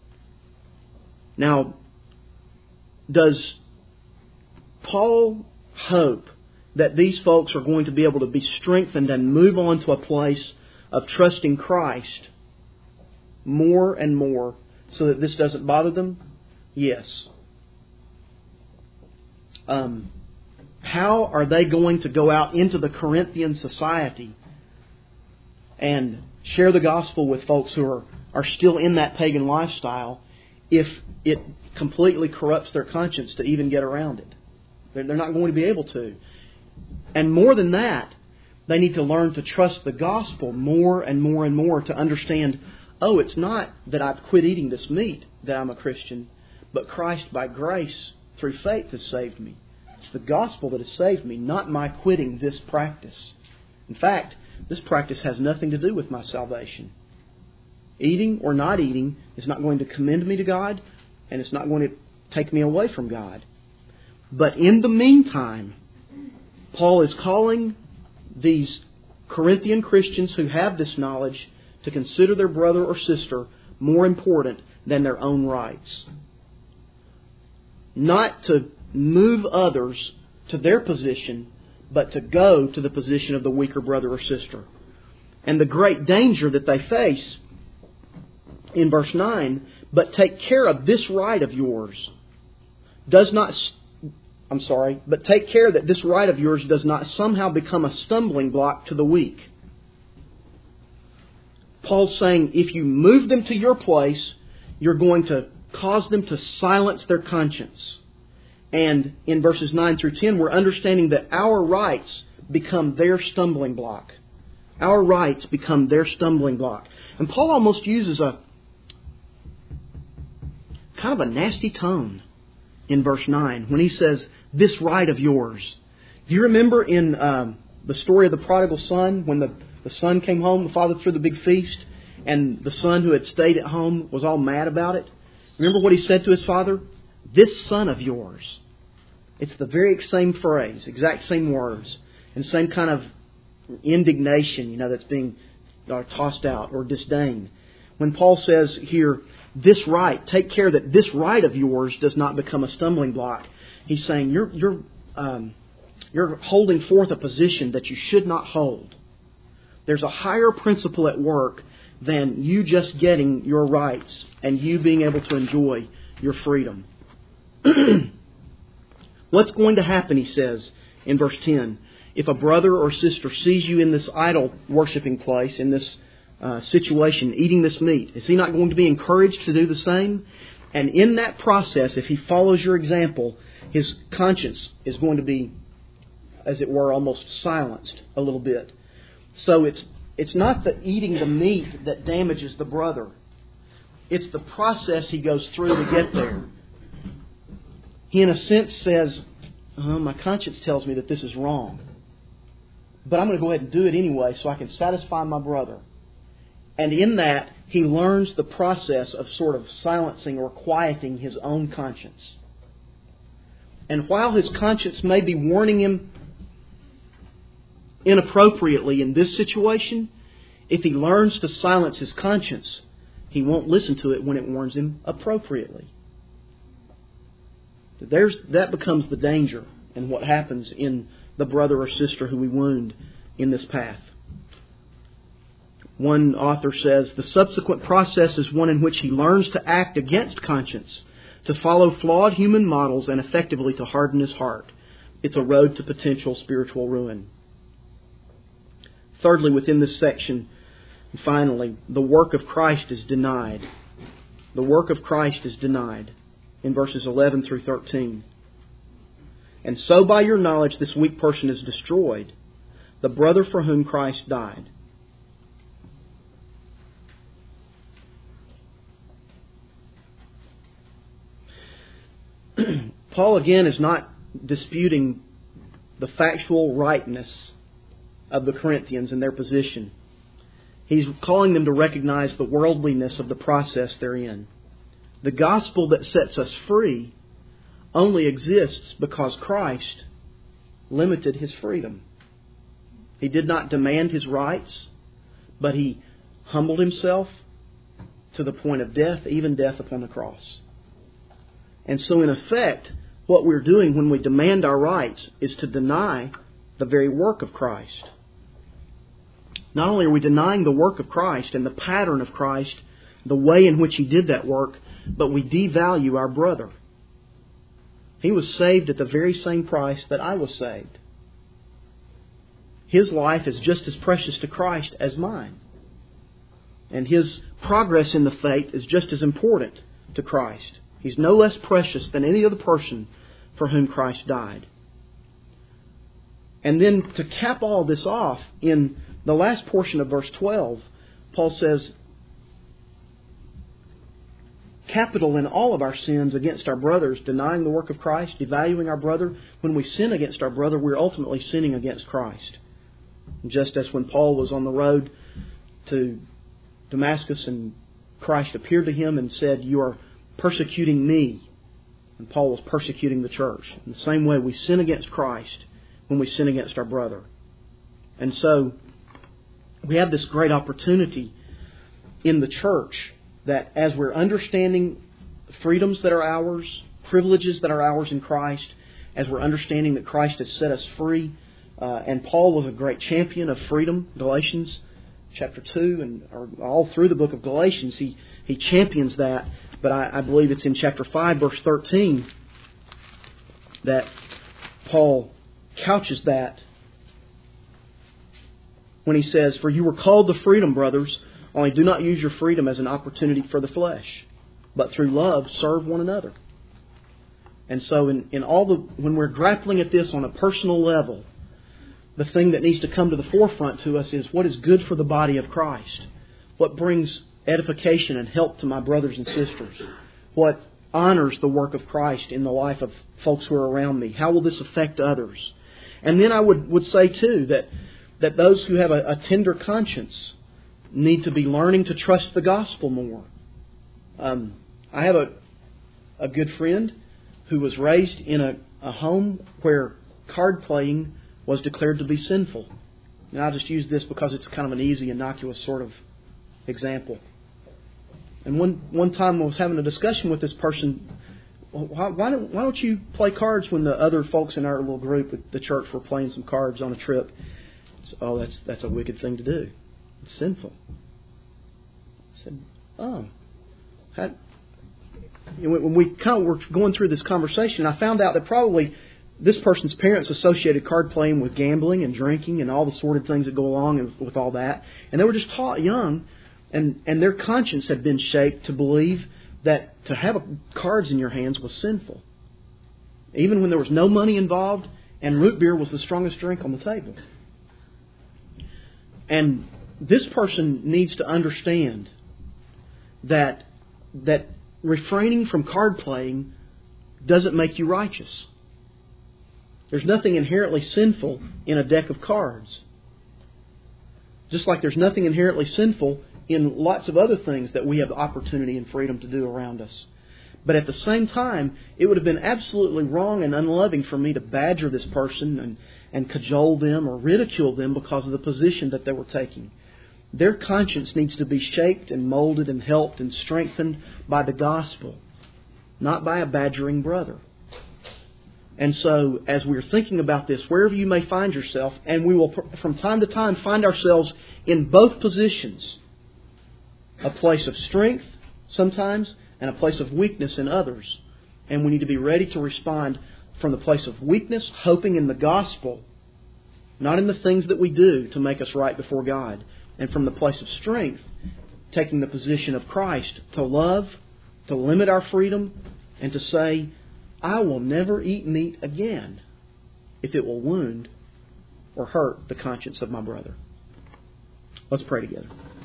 Speaker 2: Now, does Paul hope that these folks are going to be able to be strengthened and move on to a place of trusting Christ more and more so that this doesn't bother them? Yes. Um, how are they going to go out into the Corinthian society and share the gospel with folks who are are still in that pagan lifestyle if it completely corrupts their conscience to even get around it. They're not going to be able to. And more than that, they need to learn to trust the gospel more and more and more to understand, oh, it's not that I've quit eating this meat that I'm a Christian, but Christ by grace through faith has saved me. It's the gospel that has saved me, not my quitting this practice. In fact, this practice has nothing to do with my salvation. Eating or not eating is not going to commend me to God, and it's not going to take me away from God. But in the meantime, Paul is calling these Corinthian Christians who have this knowledge to consider their brother or sister more important than their own rights. Not to move others to their position, but to go to the position of the weaker brother or sister. And the great danger that they face in verse nine, but take care of this right of yours, does not, I'm sorry, but take care that this right of yours does not somehow become a stumbling block to the weak. Paul's saying if you move them to your place, you're going to cause them to silence their conscience. And in verses nine through ten, we're understanding that our rights become their stumbling block. Our rights become their stumbling block. And Paul almost uses a kind of a nasty tone in verse nine when he says, this right of yours. Do you remember in um, the story of the prodigal son, when the, the son came home, the father threw the big feast, and the son who had stayed at home was all mad about it? Remember what he said to his father? This son of yours. It's the very same phrase, exact same words, and same kind of indignation, you know, that's being uh, tossed out, or disdain. When Paul says here, this right, take care that this right of yours does not become a stumbling block. He's saying you're you're um, you're holding forth a position that you should not hold. There's a higher principle at work than you just getting your rights and you being able to enjoy your freedom. What's going to happen, he says in verse ten, if a brother or sister sees you in this idol worshiping place, in this uh, situation, eating this meat? Is he not going to be encouraged to do the same? And in that process, if he follows your example, his conscience is going to be, as it were, almost silenced a little bit. So it's it's not the eating the meat that damages the brother. It's the process he goes through to get there. He, in a sense, says, oh, my conscience tells me that this is wrong, but I'm going to go ahead and do it anyway so I can satisfy my brother. And in that, he learns the process of sort of silencing or quieting his own conscience. And while his conscience may be warning him inappropriately in this situation, if he learns to silence his conscience, he won't listen to it when it warns him appropriately. There's, that becomes the danger and what happens in the brother or sister who we wound in this path. One author says, the subsequent process is one in which he learns to act against conscience, to follow flawed human models, and effectively to harden his heart. It's a road to potential spiritual ruin. Thirdly, within this section, finally, the work of Christ is denied. The work of Christ is denied in verses eleven through thirteen. And so by your knowledge this weak person is destroyed, the brother for whom Christ died. Paul again is not disputing the factual rightness of the Corinthians and their position. He's calling them to recognize the worldliness of the process they're in. The gospel that sets us free only exists because Christ limited His freedom. He did not demand His rights, but He humbled Himself to the point of death, even death upon the cross. And so in effect, what we're doing when we demand our rights is to deny the very work of Christ. Not only are we denying the work of Christ and the pattern of Christ, the way in which He did that work, but we devalue our brother. He was saved at the very same price that I was saved. His life is just as precious to Christ as mine. And his progress in the faith is just as important to Christ. He's no less precious than any other person for whom Christ died. And then to cap all this off, in the last portion of verse twelve, Paul says, capital in all of our sins against our brothers, denying the work of Christ, devaluing our brother. When we sin against our brother, we're ultimately sinning against Christ. Just as when Paul was on the road to Damascus and Christ appeared to him and said, "You are persecuting me." And Paul was persecuting the church. In the same way, we sin against Christ when we sin against our brother. And so, we have this great opportunity in the church that as we're understanding freedoms that are ours, privileges that are ours in Christ, as we're understanding that Christ has set us free, uh, and Paul was a great champion of freedom, Galatians chapter two, and or all through the book of Galatians, he, he champions that. But I, I believe it's in chapter five, verse thirteen, that Paul couches that when he says, "For you were called to freedom, brothers, only do not use your freedom as an opportunity for the flesh, but through love serve one another." And so in, in all the when we're grappling at this on a personal level, the thing that needs to come to the forefront to us is what is good for the body of Christ. What brings edification and help to my brothers and sisters. What honors the work of Christ in the life of folks who are around me. How will this affect others? And then I would, would say too that, that those who have a, a tender conscience need to be learning to trust the gospel more. Um, I have a, a good friend who was raised in a, a home where card playing was declared to be sinful. And I'll just use this because it's kind of an easy, innocuous sort of example. And one one time I was having a discussion with this person. Why, why don't why don't you play cards when the other folks in our little group at the church were playing some cards on a trip? So, oh, that's that's a wicked thing to do. It's sinful. I said, oh, how, when we kind of were going through this conversation, I found out that probably this person's parents associated card playing with gambling and drinking and all the sordid things that go along with all that. And they were just taught young, and, and their conscience had been shaped to believe that to have cards in your hands was sinful. Even when there was no money involved and root beer was the strongest drink on the table. And this person needs to understand that that refraining from card playing doesn't make you righteous. There's nothing inherently sinful in a deck of cards. Just like there's nothing inherently sinful in lots of other things that we have the opportunity and freedom to do around us. But at the same time, it would have been absolutely wrong and unloving for me to badger this person and, and cajole them or ridicule them because of the position that they were taking. Their conscience needs to be shaped and molded and helped and strengthened by the gospel, not by a badgering brother. And so, as we're thinking about this, wherever you may find yourself, and we will from time to time find ourselves in both positions, a place of strength sometimes and a place of weakness in others. And we need to be ready to respond from the place of weakness, hoping in the gospel, not in the things that we do to make us right before God. And from the place of strength, taking the position of Christ to love, to limit our freedom, and to say, I will never eat meat again if it will wound or hurt the conscience of my brother. Let's pray together.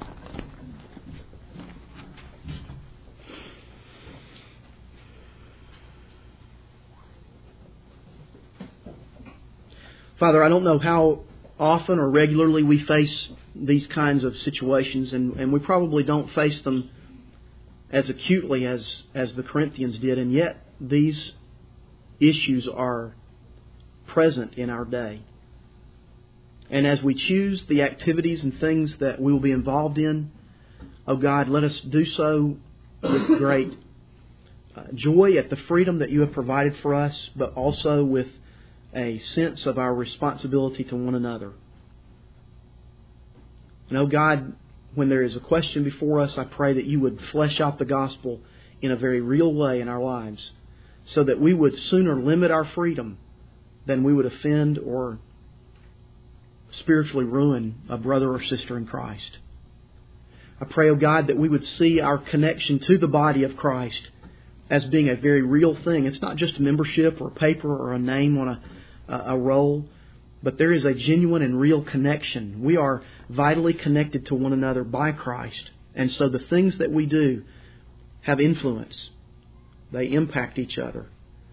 Speaker 2: Father, I don't know how often or regularly we face these kinds of situations, and, and we probably don't face them as acutely as, as the Corinthians did, and yet these issues are present in our day. And as we choose the activities and things that we will be involved in, oh God, let us do so with great uh, joy at the freedom that you have provided for us, but also with a sense of our responsibility to one another. And oh God, when there is a question before us, I pray that you would flesh out the gospel in a very real way in our lives, so that we would sooner limit our freedom than we would offend or spiritually ruin a brother or sister in Christ. I pray, O God, that we would see our connection to the body of Christ as being a very real thing. It's not just a membership or a paper or a name on a, a roll, but there is a genuine and real connection. We are vitally connected to one another by Christ. And so the things that we do have influence. They impact each other.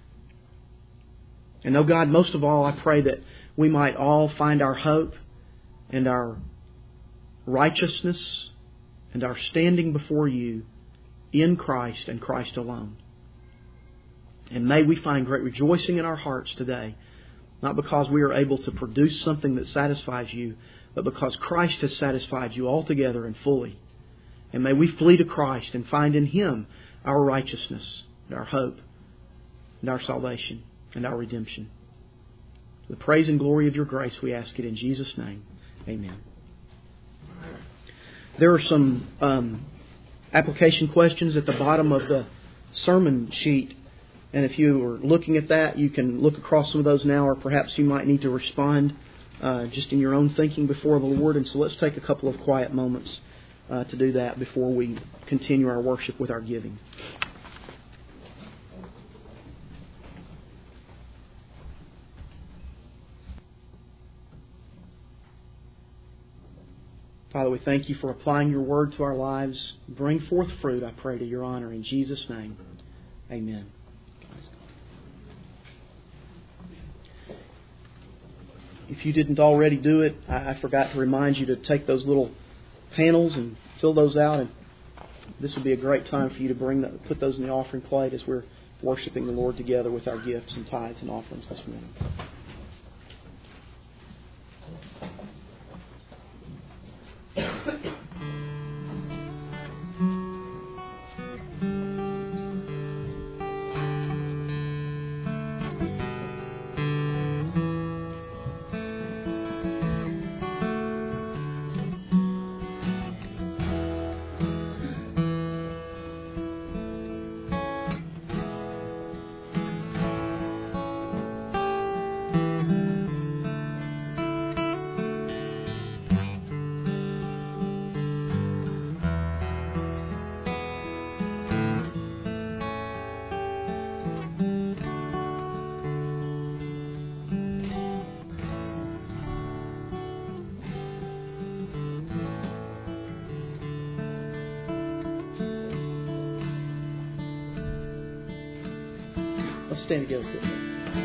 Speaker 2: And, oh God, most of all, I pray that we might all find our hope and our righteousness and our standing before You in Christ and Christ alone. And may we find great rejoicing in our hearts today, not because we are able to produce something that satisfies You, but because Christ has satisfied You altogether and fully. And may we flee to Christ and find in Him our righteousness, and our hope, and our salvation, and our redemption. For the praise and glory of Your grace, we ask it in Jesus' name. Amen. There are some um, application questions at the bottom of the sermon sheet. And if you are looking at that, you can look across some of those now, or perhaps you might need to respond uh, just in your own thinking before the Lord. And so let's take a couple of quiet moments uh, to do that before we continue our worship with our giving. Father, we thank You for applying Your Word to our lives. Bring forth fruit, I pray, to Your honor. In Jesus' name, amen. If you didn't already do it, I forgot to remind you to take those little panels and fill those out. And this would be a great time for you to bring that, put those in the offering plate as we're worshiping the Lord together with our gifts and tithes and offerings this morning. Let's stand together for a minute.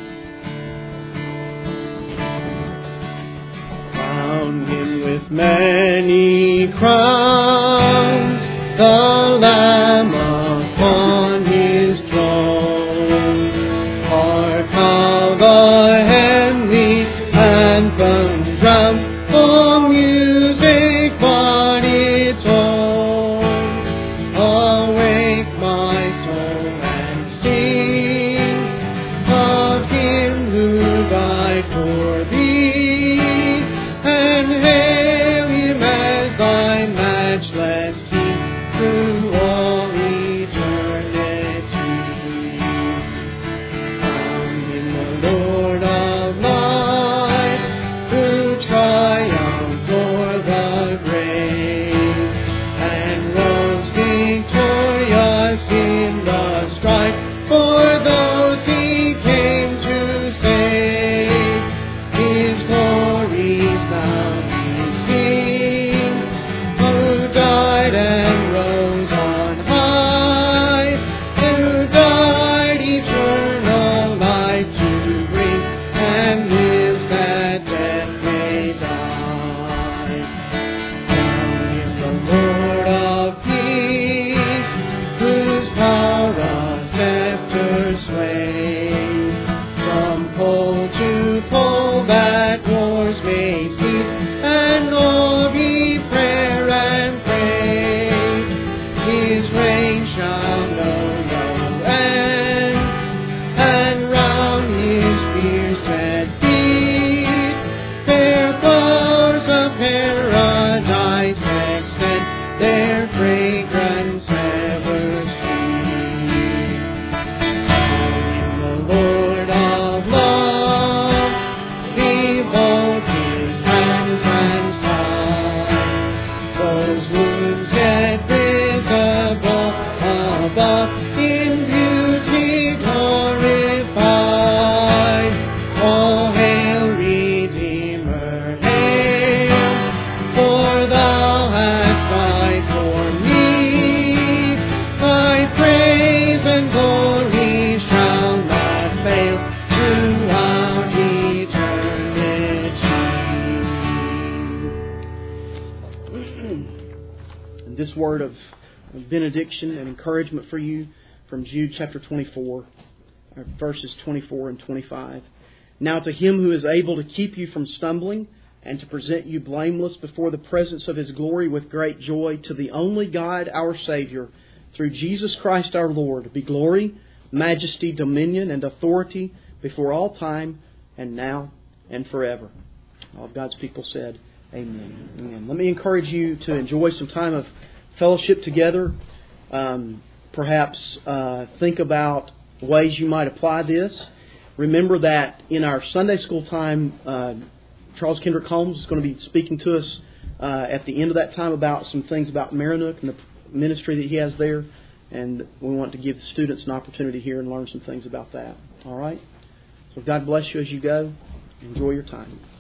Speaker 2: Crown Him with many crowns, the Lamb upon His throne. Hark how the heavenly anthem drowns the music but its own. Awake my soul and sing of Him who died for thee, and hail Him as thy matchless King through all eternity. Crown Him the Lord of life, who tried this word of benediction and encouragement for you from Jude chapter twenty-four, verses twenty-four and twenty-five. Now to Him who is able to keep you from stumbling and to present you blameless before the presence of His glory with great joy, to the only God, our Savior, through Jesus Christ our Lord, be glory, majesty, dominion, and authority before all time and now and forever. All of God's people said, Amen. Amen. Let me encourage you to enjoy some time of fellowship together. Um, perhaps uh, think about ways you might apply this. Remember that in our Sunday school time, uh, Charles Kendrick Holmes is going to be speaking to us uh, at the end of that time about some things about Maranook and the ministry that he has there. And we want to give the students an opportunity here and learn some things about that. All right? So God bless you as you go. Enjoy your time.